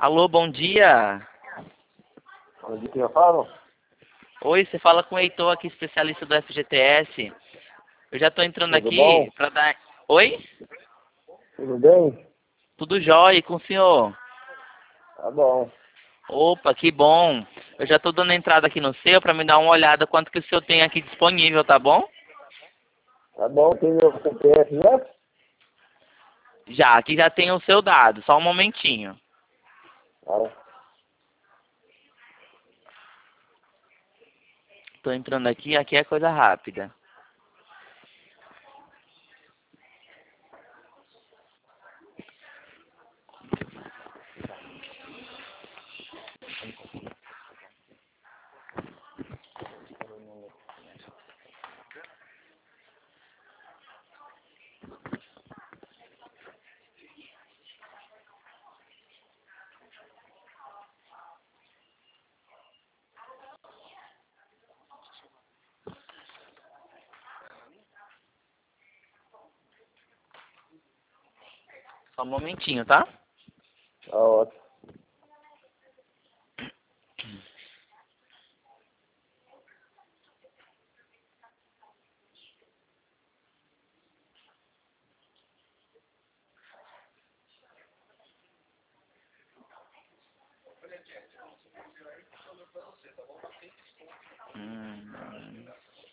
Alô, bom dia. Bom dia, quem eu falo? Oi, você fala com o Heitor aqui, especialista do FGTS. Eu já estou entrando Tudo aqui bom? para dar... Oi? Tudo bem? Tudo jóia, e com o senhor? Tá bom. Opa, que bom. Eu já estou dando entrada aqui no seu para me dar uma olhada quanto que o senhor tem aqui disponível, tá bom? Tá bom, tem meu CPF, né? Já, aqui já tem o seu dado, só um momentinho. Tá. Estou entrando aqui é coisa rápida. Só um momentinho, tá? Tá ótimo. Hum.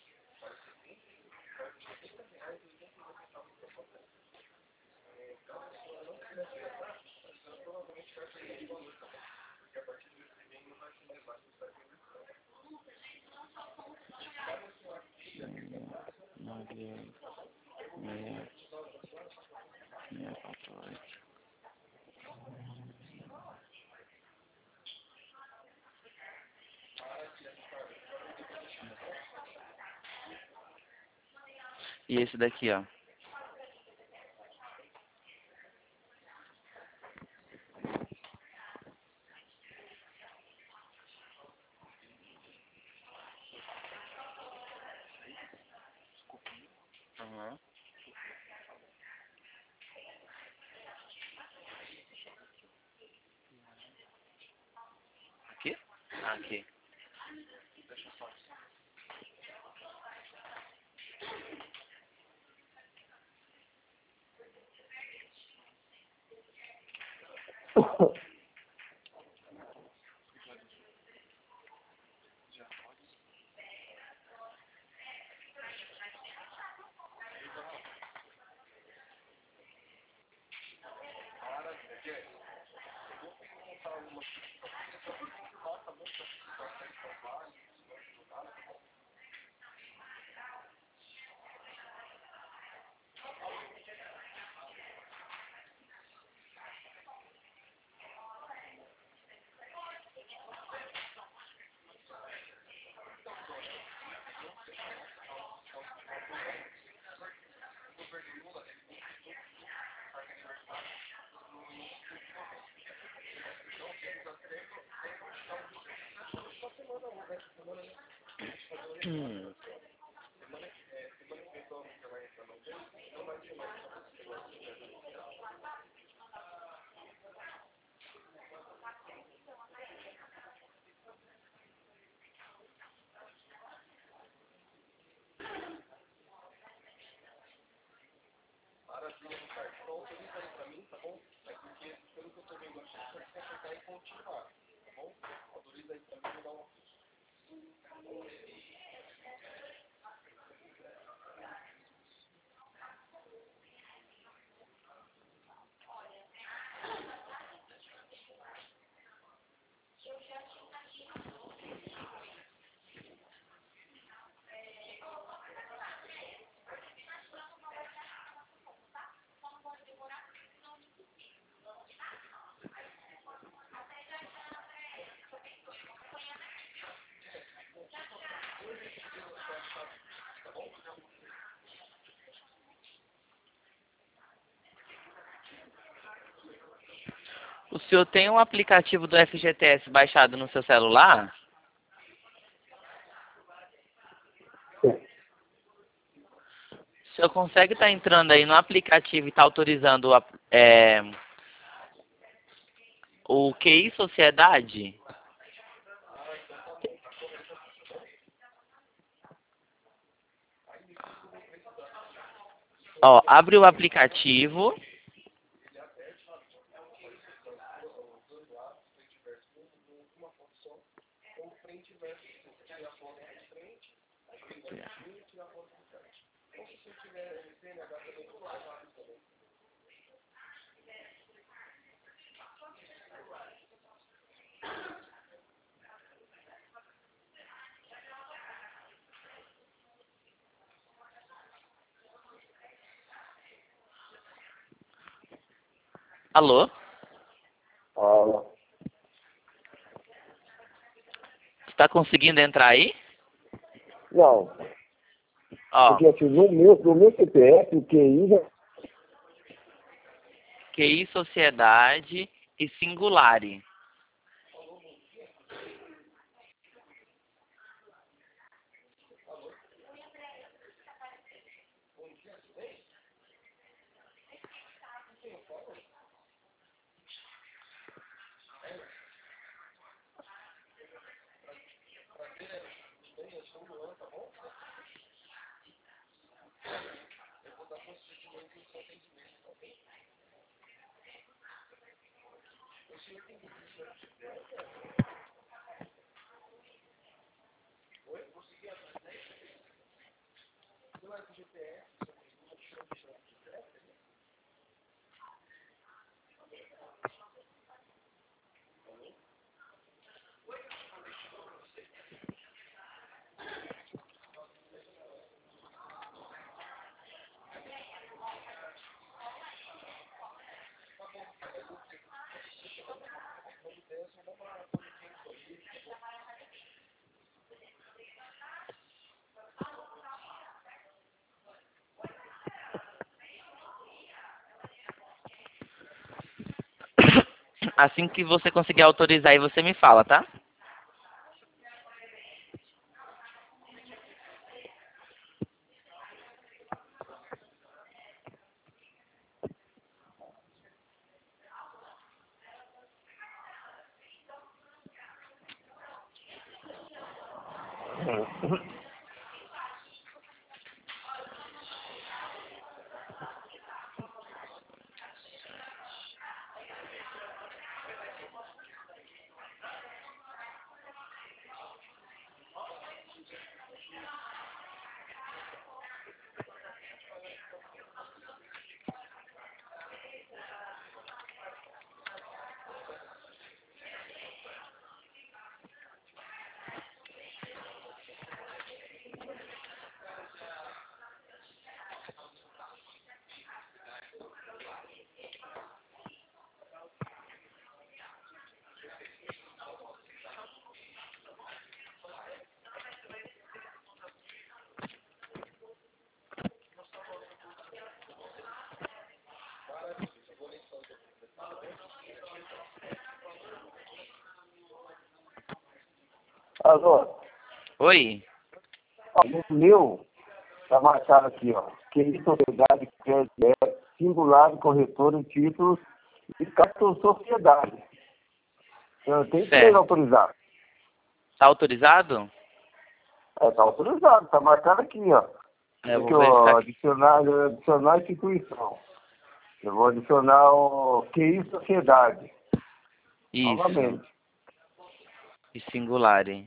E esse daqui, ó. Uhum. Aqui? Aqui. Hum. O senhor tem um aplicativo do FGTS baixado no seu celular? O senhor consegue estar entrando aí no aplicativo e estar autorizando O QI Sociedade? Ó, abre o aplicativo. Alô? Ah, Está conseguindo entrar aí? não, Ó, porque assim, no meu CPF, o QI já... QI Sociedade e Singulare. Assim que você conseguir autorizar aí, você me fala, tá? Alô, Oi? ó, no meu, tá marcado aqui, ó, QI Sociedade, crédito, singular, corretor em títulos e cartão sociedade. Eu tenho que Certo. autorizar. Tá autorizado? Tá autorizado, tá marcado aqui, ó. É, eu Aqui, vou verificar ó, aqui. adicionar instituição. Eu vou adicionar o QI Sociedade. Isso. Novamente. E Singulare.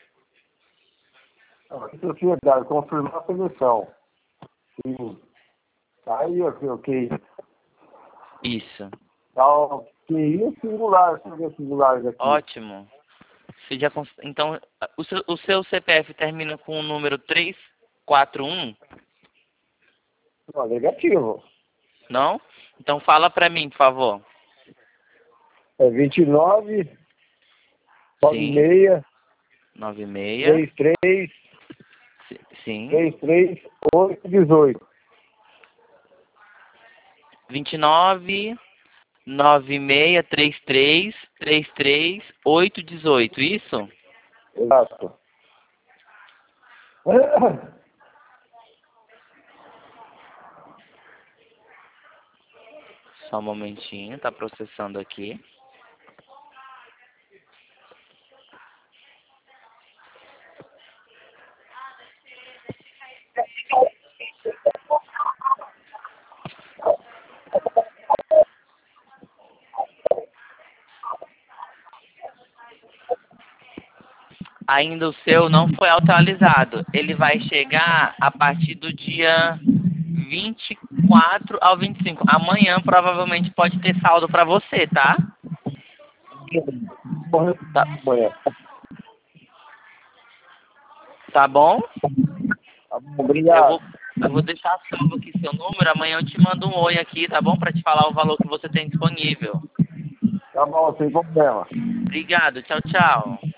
Ó, QI Sociedade, confirmar a seleção. Sim. Tá aí, ó, o QI. Isso. Tá, o QI singular, deixa eu ver singulares aqui. Ótimo. Você já Então, o seu CPF termina com o número 341? Ó, negativo. Não? Então fala pra mim, por favor. É 29, Sim. 96, 96. 33, Sim. 33, 8, 18. 29, 96, 33, 33, 8, 18. Isso? Exato. Só um momentinho, tá processando aqui. Ainda o seu não foi atualizado. Ele vai chegar a partir do dia 24 ao 25. Amanhã provavelmente pode ter saldo para você, tá? Tá, tá bom? Obrigado. Eu vou deixar salvo aqui seu número. Amanhã eu te mando um oi aqui, tá bom? Para te falar o valor que você tem disponível. Tá bom, sem problema. Obrigado. Tchau, tchau.